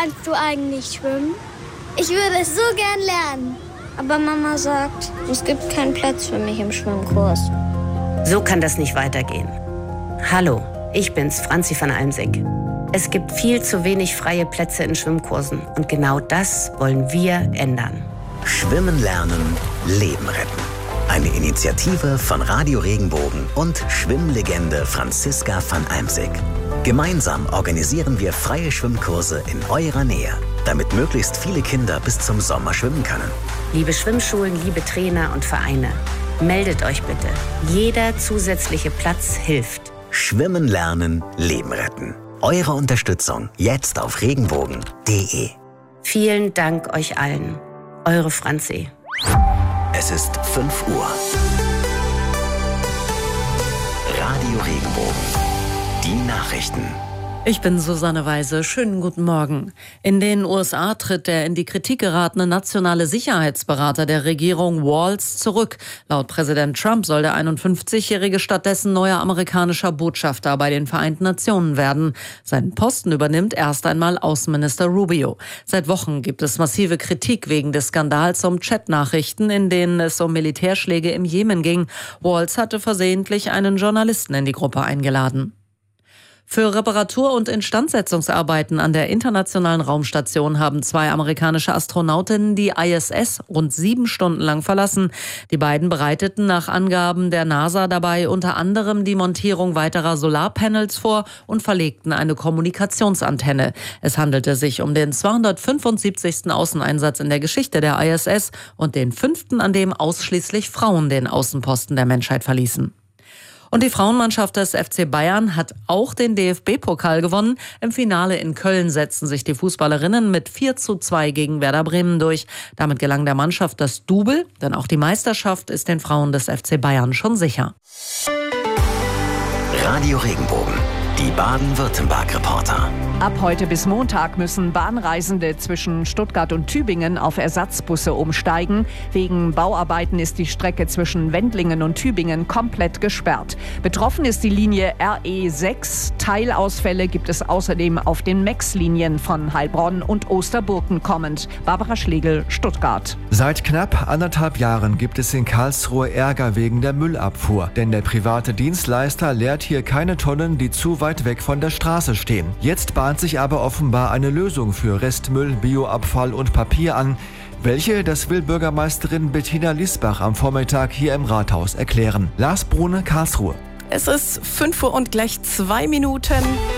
kannst du eigentlich schwimmen? Ich würde es so gern lernen. Aber Mama sagt, es gibt keinen Platz für mich im Schwimmkurs. So kann das nicht weitergehen. Hallo, ich bin's, Franzi van Almsick. Es gibt viel zu wenig freie Plätze in Schwimmkursen. Und genau das wollen wir ändern. Schwimmen lernen, Leben retten. Eine Initiative von Radio Regenbogen und Schwimmlegende Franziska van Almsick. Gemeinsam organisieren wir freie Schwimmkurse in eurer Nähe, damit möglichst viele Kinder bis zum Sommer schwimmen können. Liebe Schwimmschulen, liebe Trainer und Vereine, meldet euch bitte. Jeder zusätzliche Platz hilft. Schwimmen lernen, Leben retten. Eure Unterstützung jetzt auf regenbogen.de. Vielen Dank euch allen. Eure Franzi. Es ist 5 Uhr. Radio Regenbogen. Die Nachrichten. Ich bin Susanne Weise. Schönen guten Morgen. In den USA tritt der in die Kritik geratene nationale Sicherheitsberater der Regierung Walz zurück. Laut Präsident Trump soll der 51-Jährige stattdessen neuer amerikanischer Botschafter bei den Vereinten Nationen werden. Seinen Posten übernimmt erst einmal Außenminister Rubio. Seit Wochen gibt es massive Kritik wegen des Skandals um Chatnachrichten, in denen es um Militärschläge im Jemen ging. Walz hatte versehentlich einen Journalisten in die Gruppe eingeladen. Für Reparatur- und Instandsetzungsarbeiten an der Internationalen Raumstation haben 2 amerikanische Astronautinnen die ISS rund 7 Stunden lang verlassen. Die beiden bereiteten nach Angaben der NASA dabei unter anderem die Montierung weiterer Solarpanels vor und verlegten eine Kommunikationsantenne. Es handelte sich um den 275. Außeneinsatz in der Geschichte der ISS und den 5., an dem ausschließlich Frauen den Außenposten der Menschheit verließen. Und die Frauenmannschaft des FC Bayern hat auch den DFB-Pokal gewonnen. Im Finale in Köln setzten sich die Fußballerinnen mit 4:2 gegen Werder Bremen durch. Damit gelang der Mannschaft das Double, denn auch die Meisterschaft ist den Frauen des FC Bayern schon sicher. Radio Regenbogen. Die Baden-Württemberg-Reporter. Ab heute bis Montag müssen Bahnreisende zwischen Stuttgart und Tübingen auf Ersatzbusse umsteigen. Wegen Bauarbeiten ist die Strecke zwischen Wendlingen und Tübingen komplett gesperrt. Betroffen ist die Linie RE6. Teilausfälle gibt es außerdem auf den MEX-Linien von Heilbronn und Osterburken kommend. Barbara Schlegel, Stuttgart. Seit knapp 1,5 Jahren gibt es in Karlsruhe Ärger wegen der Müllabfuhr. Denn der private Dienstleister leert hier keine Tonnen, die zu weit weg von der Straße stehen. Jetzt bahnt sich aber offenbar eine Lösung für Restmüll, Bioabfall und Papier an. Welche, das will Bürgermeisterin Bettina Liesbach am Vormittag hier im Rathaus erklären. Lars Brune, Karlsruhe. Es ist 5 Uhr und gleich 2 Minuten.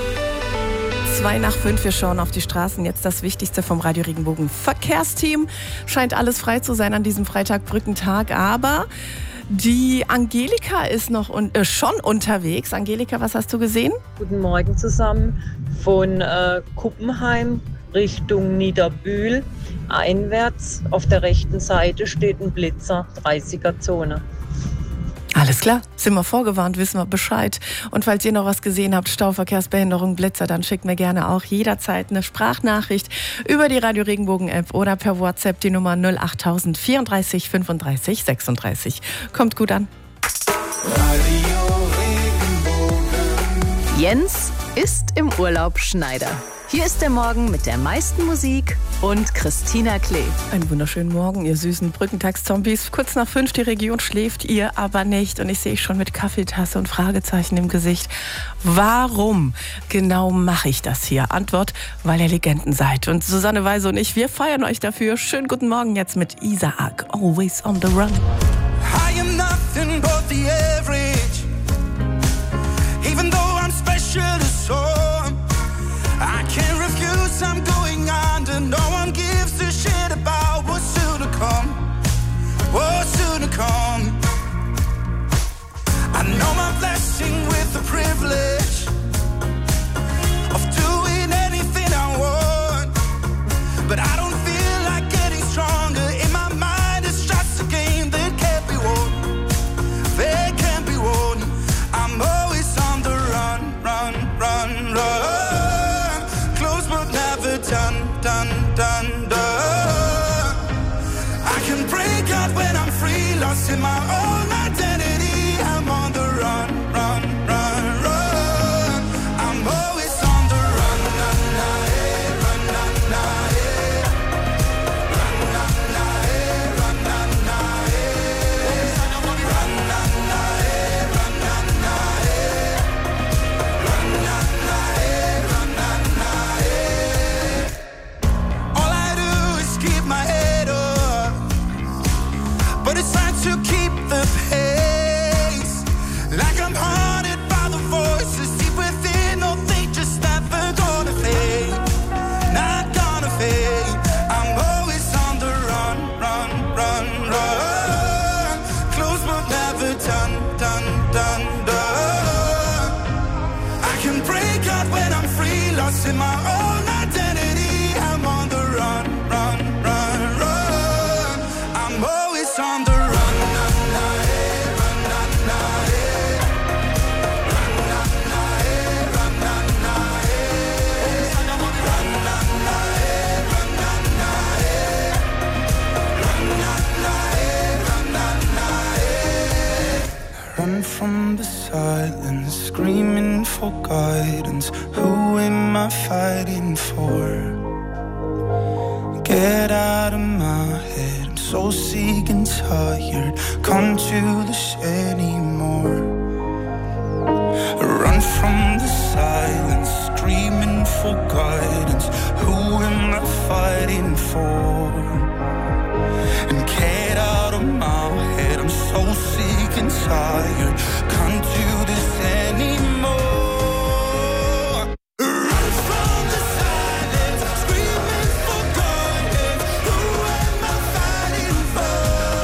2 nach 5, wir schauen auf die Straßen. Jetzt das Wichtigste vom Radio Regenbogen Verkehrsteam. Scheint alles frei zu sein an diesem Freitag-Brückentag, aber die Angelika ist noch schon unterwegs. Angelika, was hast du gesehen? Guten Morgen zusammen. Von Kuppenheim Richtung Niederbühl einwärts auf der rechten Seite steht ein Blitzer, 30er-Zone. Alles klar, sind wir vorgewarnt, wissen wir Bescheid. Und falls ihr noch was gesehen habt, Stauverkehrsbehinderung, Blitzer, dann schickt mir gerne auch jederzeit eine Sprachnachricht über die Radio Regenbogen App oder per WhatsApp die Nummer 08000 34 35 36. Kommt gut an. Radio Regenbogen. Jens ist im Urlaub Schneider. Hier ist der Morgen mit der meisten Musik und Christina Klee. Einen wunderschönen Morgen, ihr süßen Brückentagszombies. Kurz nach 5, die Region schläft, ihr aber nicht. Und ich sehe schon mit Kaffeetasse und Fragezeichen im Gesicht. Warum genau mache ich das hier? Antwort, weil ihr Legenden seid. Und Susanne Weise und ich, wir feiern euch dafür. Schönen guten Morgen jetzt mit Isaac, Always on the Run. I am nothing but the average. Even though I'm special to some, I can't refuse, I'm going under. No one gives a shit about what's soon to come. What's soon to come. I know my blessing with the privilege of doing anything I want, but I don't feel like getting stronger. In my mind it's just a game that can't be won. They can't can break out when I'm free, lost in my own identity. I'm on the run, run, run, run. I'm always on the run. Run from the silence, screaming for guidance. Who am I fighting for? Get out of my head, I'm so sick and tired. Can't do this anymore. Run from the silence, screaming for guidance. Who am I fighting for? And get out of my head, I'm so sick and tired. Can't do this anymore. Run from the silence, screaming for guidance. Who am I fighting for?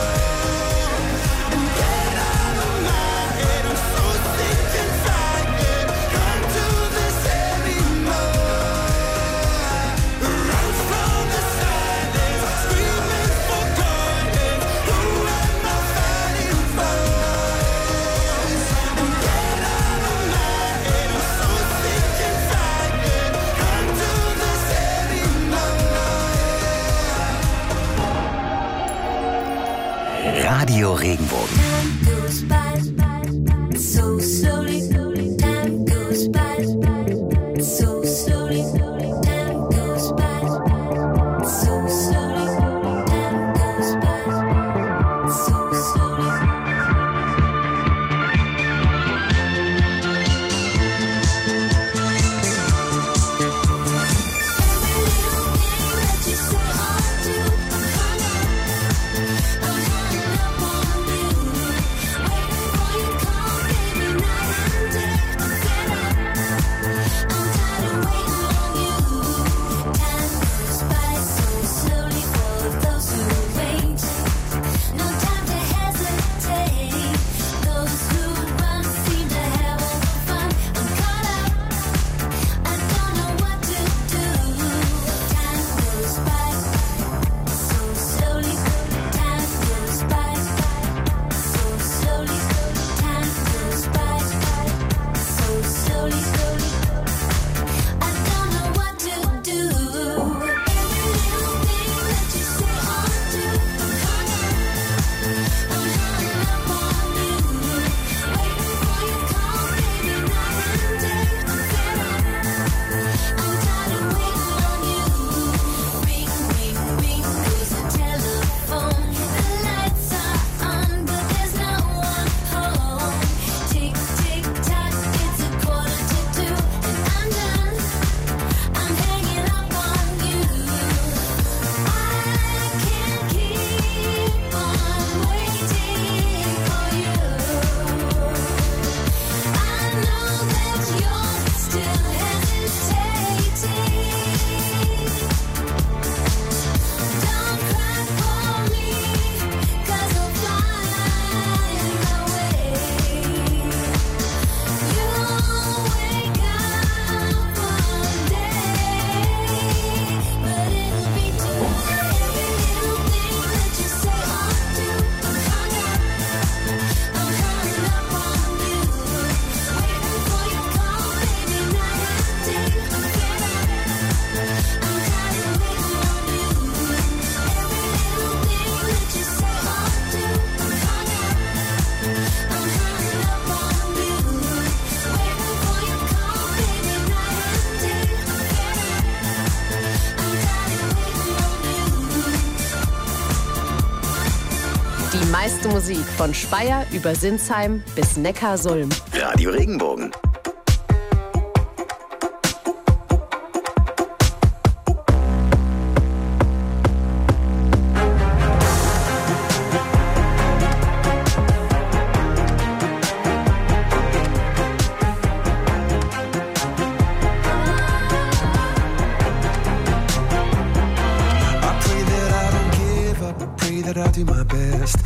And get out of my head, I'm so sick and tired. Can't do this anymore. Run from the silence, screaming for guidance. Who am I fighting for? And get out of my head, I'm so sick and tired. Can't do this anymore. Radio Regenbogen. Die meiste Musik von Speyer über Sinsheim bis Neckarsulm. Radio Regenbogen.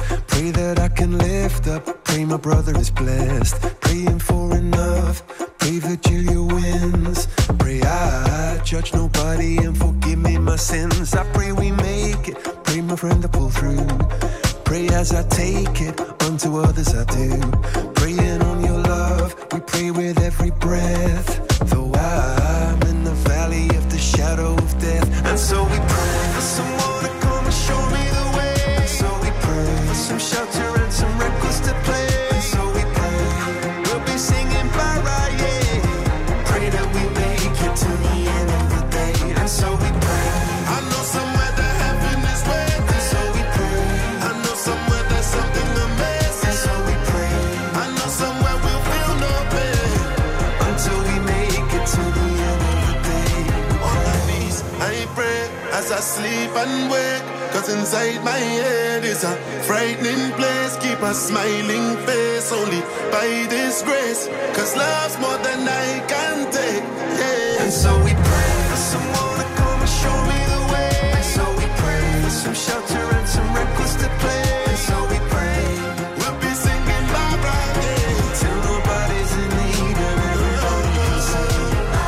Brother is blessed, praying for enough, pray Virgilia wins. Pray I judge nobody and forgive me my sins. I pray we make it. Pray my friend to pull through. Pray as I take it, unto others I do. Praying on your love, we pray with every breath. Though I'm in the valley of the shadow of death. And so we pray for someone to come and show me the way. And so we pray for some shelter and some records to play. And so we pray, we'll be singing Bara, yeah. Pray that we make it to the end of the day. And so we pray. I know somewhere that heaven is waiting. And so we pray. I know somewhere there's something amazing. And so we pray. I know somewhere we'll feel no pain until we make it to the end of the day. On my knees, I pray as I sleep and wake. Cause inside my head is a frightening place. Keep a smiling face only by this grace. Cause love's more than I can take, yeah. And so we pray for someone to come and show me the way. And so we pray for some shelter and some records to play. And so we pray, we'll be singing Barbara, yeah. Till nobody's in need and everybody can sing.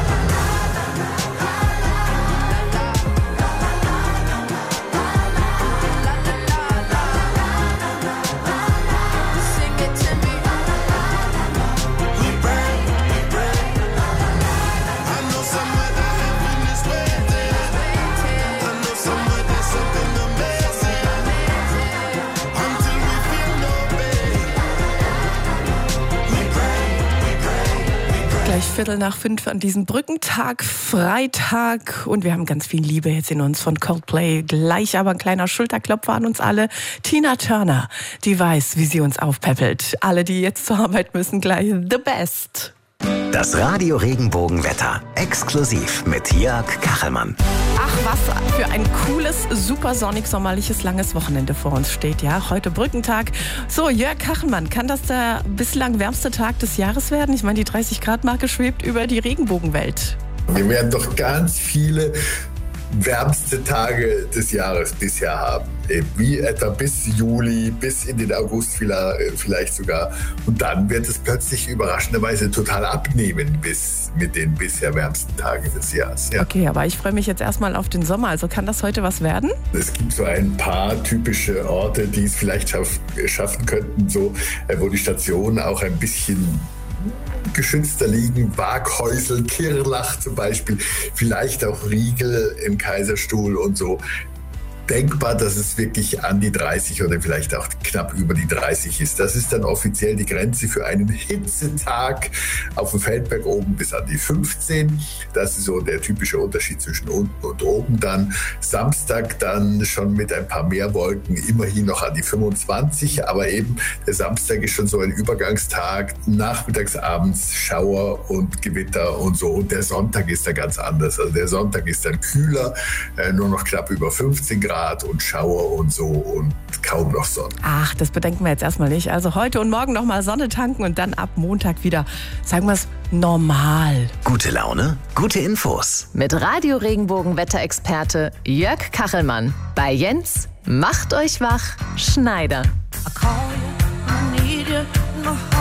Gleich 4:15 an diesem Brückentag, Freitag. Und wir haben ganz viel Liebe jetzt in uns von Coldplay. Gleich aber ein kleiner Schulterklopfer an uns alle. Tina Turner, die weiß, wie sie uns aufpäppelt. Alle, die jetzt zur Arbeit müssen, gleich the best. Das Radio Regenbogenwetter. Exklusiv mit Jörg Kachelmann. Ach, was für ein cooles, super sonnig, sommerliches, langes Wochenende vor uns steht. Ja, heute Brückentag. So, Jörg Kachelmann, kann das der bislang wärmste Tag des Jahres werden? Ich meine, die 30-Grad-Marke schwebt über die Regenbogenwelt. Wir werden doch ganz viele wärmste Tage des Jahres bisher haben. Wie etwa bis Juli, bis in den August vielleicht sogar. Und dann wird es plötzlich überraschenderweise total abnehmen bis mit den bisher wärmsten Tagen des Jahres. Ja. Okay, aber ich freue mich jetzt erstmal auf den Sommer. Also kann das heute was werden? Es gibt so ein paar typische Orte, die es vielleicht schaffen könnten, so, wo die Stationen auch ein bisschen geschützter liegen, Waghäusel, Kirlach zum Beispiel, vielleicht auch Riegel im Kaiserstuhl und so. Denkbar, dass es wirklich an die 30 oder vielleicht auch knapp über die 30 ist. Das ist dann offiziell die Grenze für einen Hitzetag auf dem Feldberg oben bis an die 15. Das ist so der typische Unterschied zwischen unten und oben. Dann Samstag dann schon mit ein paar mehr Wolken, immerhin noch an die 25. Aber eben der Samstag ist schon so ein Übergangstag. Nachmittags, abends Schauer und Gewitter und so. Und der Sonntag ist da ganz anders. Also der Sonntag ist dann kühler, nur noch knapp über 15 Grad. Und Schauer und so und kaum noch Sonne. Ach, das bedenken wir jetzt erstmal nicht. Also heute und morgen nochmal Sonne tanken und dann ab Montag wieder, sagen wir es, normal. Gute Laune, gute Infos. Mit Radio Regenbogen-Wetterexperte Jörg Kachelmann. Bei Jens, macht euch wach, Schneider. I call you, I need you,